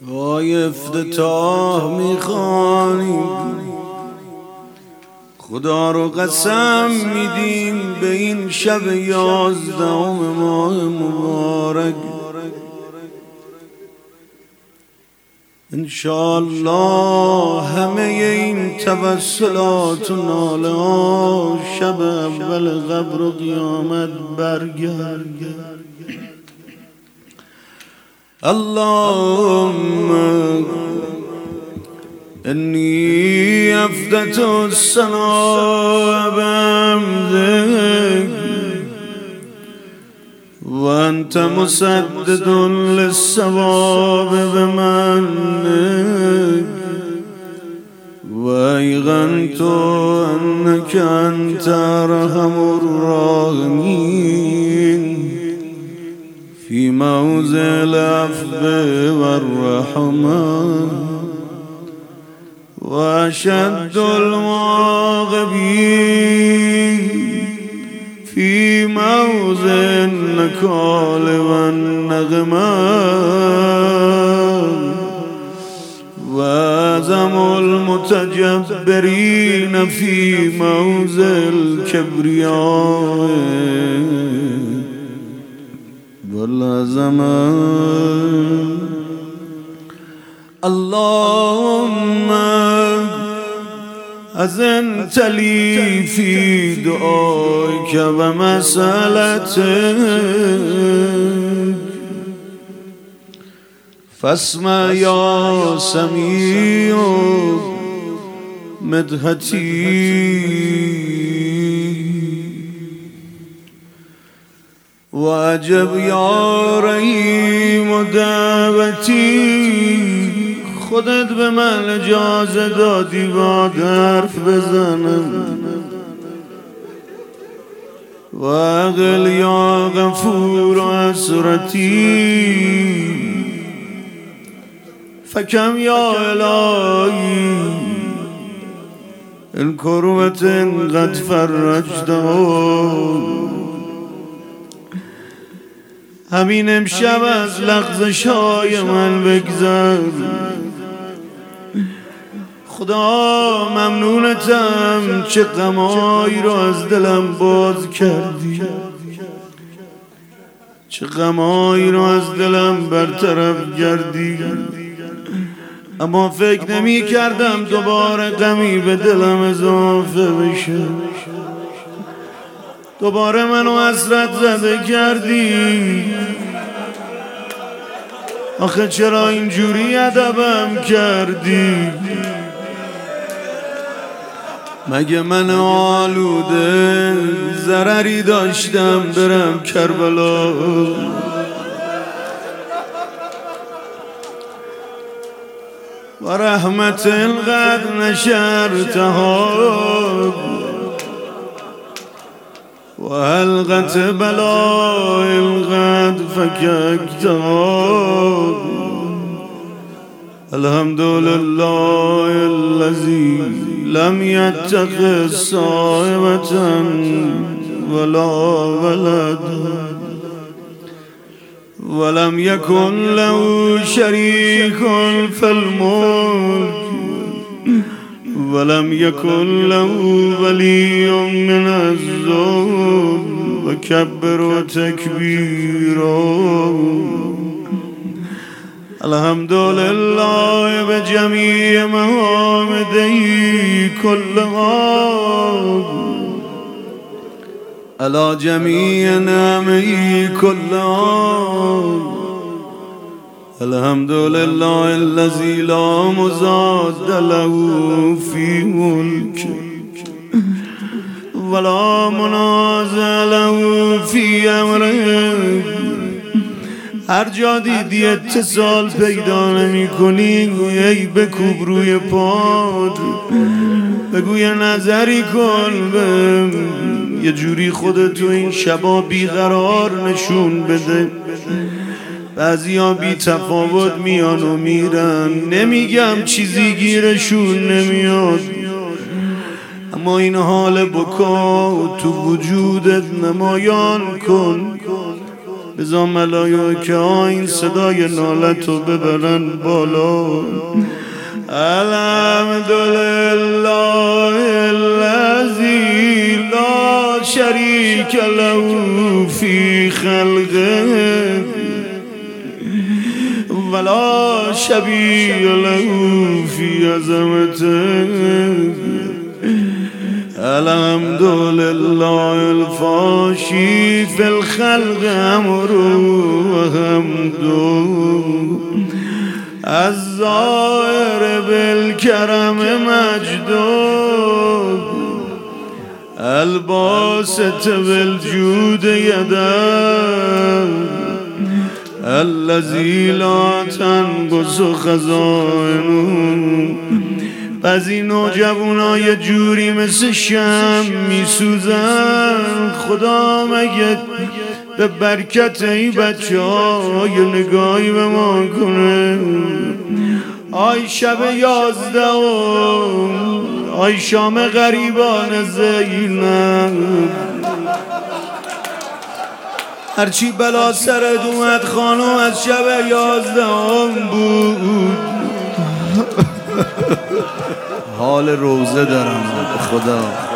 وای افتتاح میخوانیم، خدا رو قسم میدیم به این شب 11 ماه مبارک. انشاءالله همه این توسلات و ناله ها شب اول قبر و قیامت برگرد. اللهم انی افدت الثناء بحمدک و انت مسدد للصواب بمنک و ایقنت انک انت ارحم الراحمین فی موضع العفو والرحمة و اشد المعاقبین فی موضع النکال و النقمة و اعظم المتجبرین فی موضع الکبریاء والعظمة. اللهم أذنت لي في دعائك ومسألتك فاسمع يا سميع مدحتي واجب یا رحیم دعوتی. خودت به من اجازه دادی با حرف بزنم و عقل یا غفور و حسرتی فکم یا الهی این کربت قد فرجته. همین امشب از لغزش های من بگذر خدا. ممنونتم چه غمایی رو از دلم باز کردی، چه غمایی رو از دلم برطرف کردی. اما فکر نمی کردم دوباره غمی به دلم اضافه بشه. دوباره منو حسرت زده کردی. آخه چرا اینجوری ادبم کردی؟ مگه من آلوده ضرری داشتم برم کربلا؟ و رحمت القدر نشرتها و حلقت بلاء القدر فککتها. الحمد لله الذي لم يتخذ صاحبة ولا ولد ولم يكن له شريك في الملك ولم يكن له ولي من الذل وكبره تكبيرا. الحمد لله بجميع محامده كلها على جميع نعمه كلها. الحمد لله الذي لا مضاد له في ملكه ولا منازع له في امره. هر جا دیدی اتصال پیدا نمی کنی ای بکوب روی پاد، بگو یه نظری کن، یه جوری خودتو این شبا بیقرار نشون بده. بعضیا بی تفاوت میان و میرن، نمیگم چیزی گیرشون نمیاد، اما این حال بکا تو وجودت نمایان کن. بذار ملائکه ها این صدای نالتو ببرن بالا. الحمدلله الذی لا شریک له فی خلقه ولا شبیه له فی عظمته. الحمدلله الفاشی فی الخلق امره و حمده الظاهر بالکرم مجده الباسط بالجود یده الذی لا تنقص خزائنه. بعضی نوجوانای جوری مثل شمع میسوزن. خدا مگه به برکت این بچه ها یه نگاهی به ما کنه؟ آی شب 11 آی شام غریبان زینب، هرچی بلا سرت اومد خانم از شب 11 بود. حال روزه دارم خدا.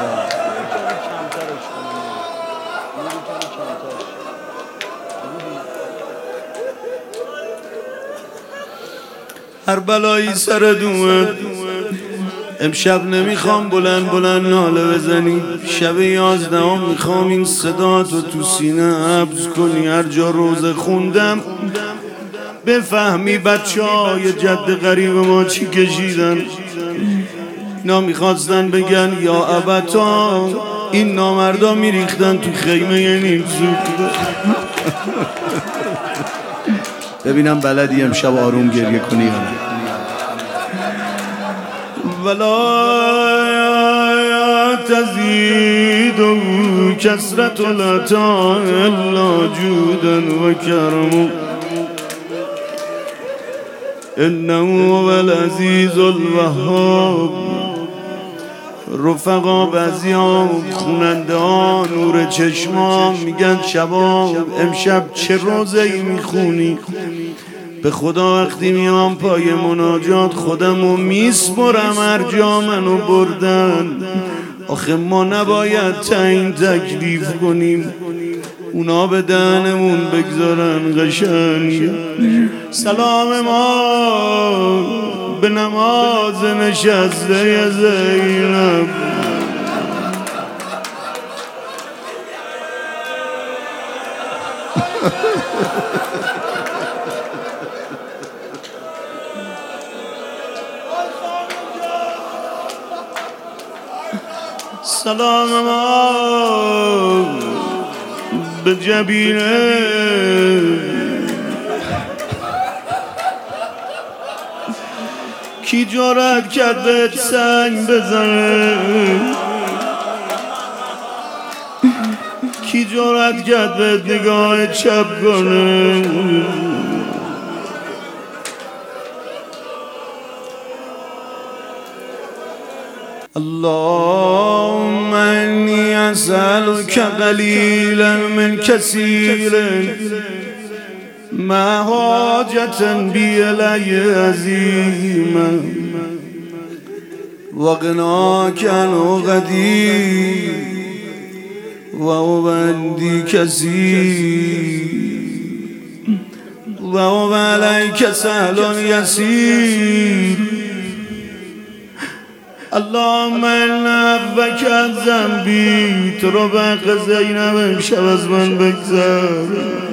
هر بلایی سرت اومد امشب نمیخوام بلند بلند ناله بزنی. شب 11 میخوام این صداتو تو سینه حبس کنی. هر جا روزه خوندم بفهمی بچه های جد غریب ما چی کشیدن. اینا میخواستن بگن یا ابتا این نامردا میریختن تو خیمه نیمسوز. ببینم بلدی امشب آروم گریه کنی یا نه. ولا تزید کثرت العطا الا جودا و کرم انه هو العزیز الوهاب. رفقا بعضی‌ها خوننده ها نور چشما میگن شبا امشب چه روزه‌ای میخونی؟ به خدا وقتی میام پای مناجات خودمو میسپرم هر جا منو بردن. آخه ما نباید تعیین تکلیف کنیم، اونا به دهنمون بگذارن قشنگ. سلام ما به نماز نشسته زینب. سلام ما به جبینه کی جرأت کرد بهت سنگ بزنه؟ کی جرأت کرد بهت نگاه چپ کنه؟ اللهم انی اسألک قلیلا من کثیر ما حاجة بی الی عظیمة وغناک عن قدیر و هو عندی کثیر و هو علیک سهل یسیر. اللهم ان عفوک عن ذنبی. تو رو به حق زینب امشب از من بگذر.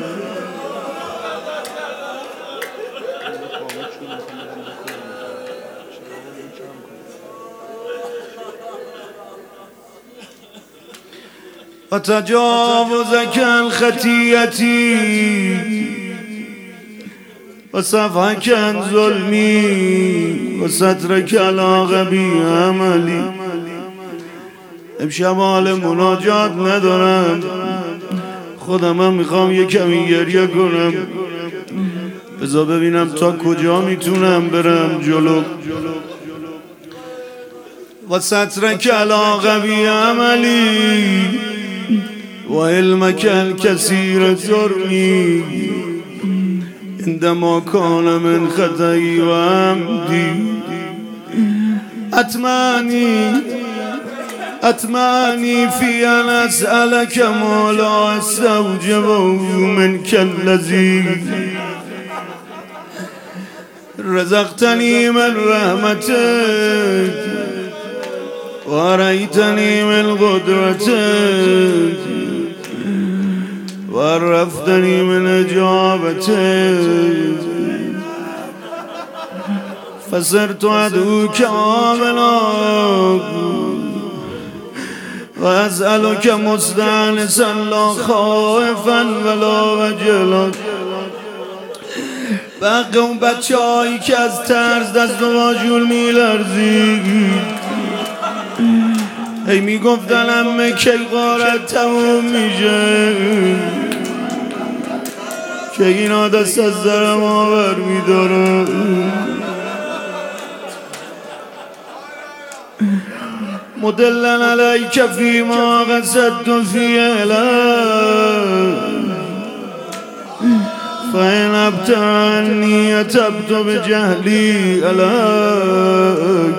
و تجاوزک عن خطیئتی و صفحک عن ظلمی و سترک علی غبی عملی. امشب حال مناجات ندارم، خودم هم میخوام یه کمی گریه کنم. بذار ببینم تا کجا میتونم برم جلو. و سترک علی غبی عملی. وعلمك الكثير زرني عندما كان من خطئي وعمدي أتماني في أن أسألك ما لا أستوجبه منك الذي رزقتني من رحمتك وريتني من قدرتك وعرفتني من إجابتك فصرت أدعوك آمنا وأسألك مستأنسا لا خائفا ولا وجلا. بقیه اون بچه هایی که از ترس دست و واژول میلرزید هی میگفتن عمه کی غارت تموم میشه، که اینا دست از در ما بر میدارن. مدلن علیک فیما قصدت فی الیک فإن ابتعنی اتبت بجهلی علیک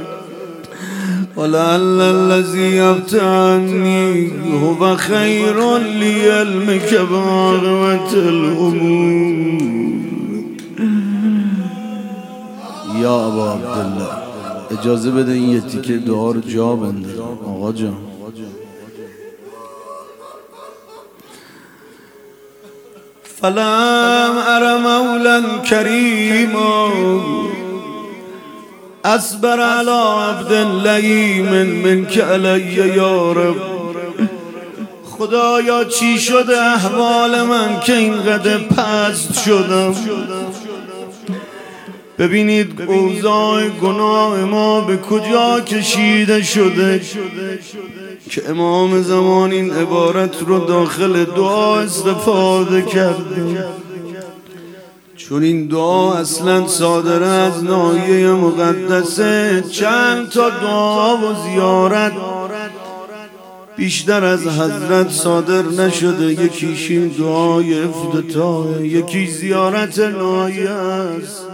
ولعل الذی ابتعنی هو خیر لی علمک بعاقبة الامور. یا ابا عبدالله اجازه بده این یه تیکه دعا رو جا بنده. آقا جان فلم ار مولا کریما اصبر علی عبد لئیم منک علی یا رب. خدایا چی شده احوال من که اینقدر پست شدم؟ ببینید اوضاع گناه ما به کجا کشیده شده که امام زمان این عبارت رو داخل دعا استفاده کرده، چون این دعا اصلا صادر از ناحیه مقدسه. چند تا دعا و زیارت بیشتر از حضرت صادر نشده، یکیش این دعای افتتاحه، یکی زیارت ناحیه است.